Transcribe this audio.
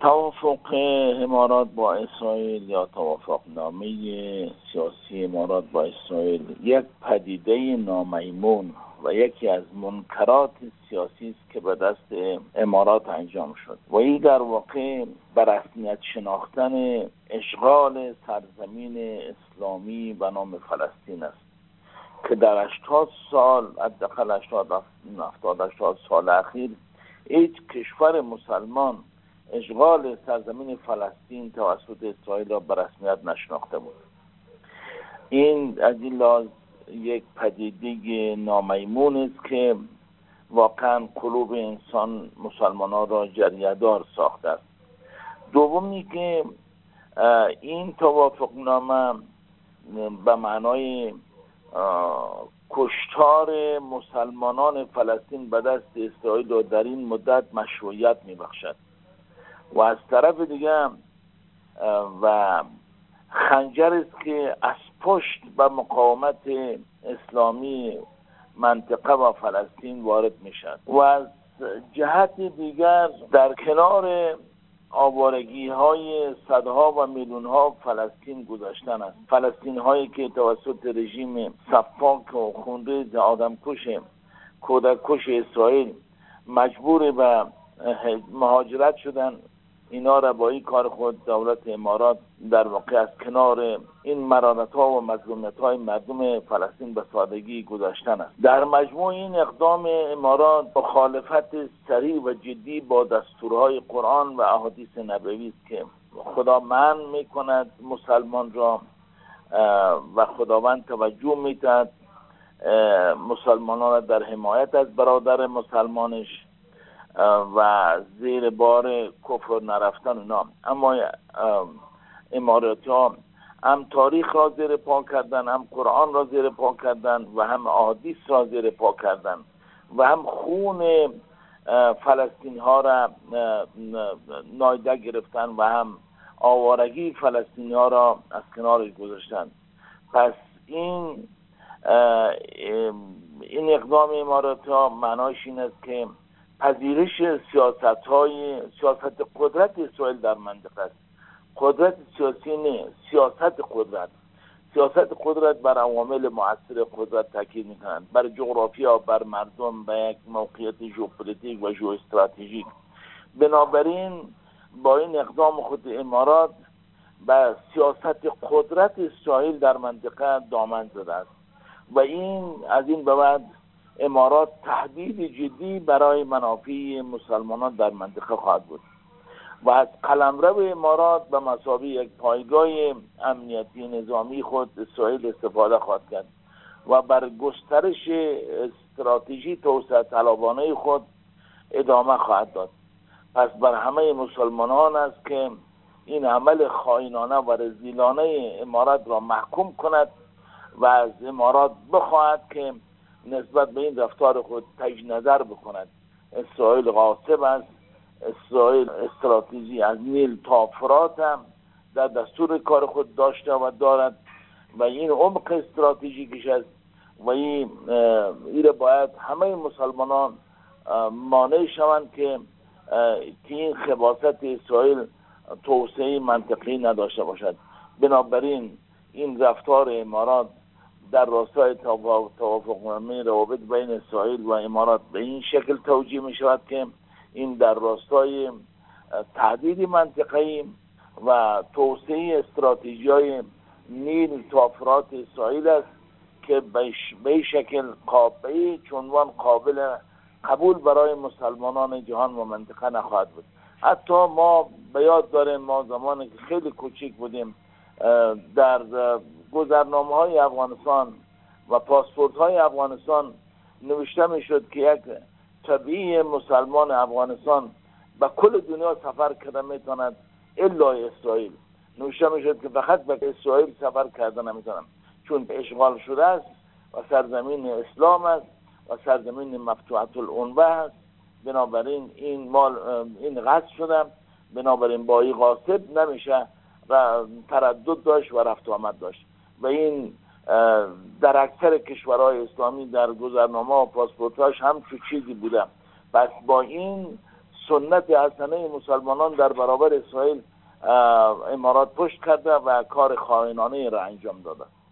توافق امارات با اسرائیل یا توافقنامه سیاسی امارات با اسرائیل یک پدیده نامیمون و یکی از منکرات سیاسی است که به دست امارات انجام شد و این در واقع بر رسمیت شناختن اشغال سرزمین اسلامی به نام فلسطین است که در 80 سال، حداقل 80 سال اخیر، هیچ کشور مسلمان اشغال سرزمین فلسطین توسط اسرائیل را به رسمیت نشناخته بود. این از این لحاظ یک پدیده نامیمون است که واقعا قلوب انسان مسلمانان را جریه‌دار ساخته است. دومی که این توافقنامه به معنای کشتار مسلمانان فلسطین به دست اسرائیل را در این مدت مشروعیت می‌بخشد و از طرف دیگه و خنجر است که از پشت به مقاومت اسلامی منطقه و فلسطین وارد میشد و از جهت دیگر در کنار آوارگی های صدها و میلیون ها فلسطین گذاشتن است. فلسطین هایی که توسط رژیم سفاک و خونریز آدمکش کودککش اسرائیل مجبور به مهاجرت شدن، اینا را با این کار خود دولت امارات در واقع از کنار این مرارت ها و مظلومیت های مردم فلسطین به سادگی گذاشتن است. در مجموع این اقدام امارات مخالفت صریح و جدی با دستورهای قرآن و احادیث نبوی است که خدا منع میکند مسلمان را و خداوند توجه میدهد مسلمانان را در حمایت از برادر مسلمانش و زیر بار کفر نرفتن اونا. اما اماراتی ها هم تاریخ را زیر پا کردن، هم قرآن را زیر پا کردن و هم احادیث را زیر پا کردن و هم خون فلسطین ها را نادیده گرفتن و هم آوارگی فلسطینی ها را از کنارش گذاشتن. پس این اقدام اماراتی ها معناش این است که پذیرش سیاست قدرت اسرائیل در منطقه است. قدرت سیاسی نه، سیاست قدرت بر عوامل مؤثر قدرت تاکید میکنند، بر جغرافیا، بر مردم، به یک موقعیت ژئوپلیتیک و ژئواستراتژیک. بنابراین با این اقدام خود امارات به سیاست قدرت اسرائیل در منطقه دامن زده است و این از این به بعد امارات تهدید جدی برای منافع مسلمانان در منطقه خواهد بود و از قلمرو امارات به مثابه یک پایگاه امنیتی نظامی خود اسرائیل استفاده خواهد کرد و بر گسترش استراتژی توسعه طلبانه خود ادامه خواهد داد. پس بر همه مسلمانان است که این عمل خائنانه و رذیلانه امارات را محکوم کند و از امارات بخواهد که نسبت به این رفتار خود تجدید نظر بکند. اسرائیل غاصب است، اسرائیل استراتژی از نیل تا فرات هم در دستور کار خود داشته و دارد و این عمق استراتژیکش است و این باید همه مسلمانان مانع شوند که این خباثت اسرائیل توسعه منطقی نداشته باشد. بنابراین این رفتار امارات در راستای توافقنامه روابط بین اسرائیل و امارات به این شکل توجیه می شود که این در راستای تهدید منطقه‌ای و توسعه استراتژی‌های نیل تا فرات اسرائیل است که به این شکل چونوان قابل قبول برای مسلمانان جهان و منطقه نخواهد بود. حتی ما به یاد داریم ما زمانی که خیلی کوچک بودیم در گذرنامه‌های افغانستان و پاسپورت‌های افغانستان نوشته می‌شد که یک طبیعی مسلمان افغانستان به کل دنیا سفر کرده میتواند الا اسرائیل. نوشته می‌شد که فقط به اسرائیل سفر کرده نمیتونم چون اشغال شده است و سرزمین اسلام است و سرزمین مفتوحة العنوه است. بنابراین این غصب شده، بنابراین با این غاصب نمیشه و تردد داشت و رفت و آمد داشت و این در اکثر کشورهای اسلامی در گذرنامه و پاسپورتاش هم چیزی بوده. پس با این سنت حسنه مسلمانان در برابر اسرائیل امارات پشت کرده و کار خائنانه را انجام داده.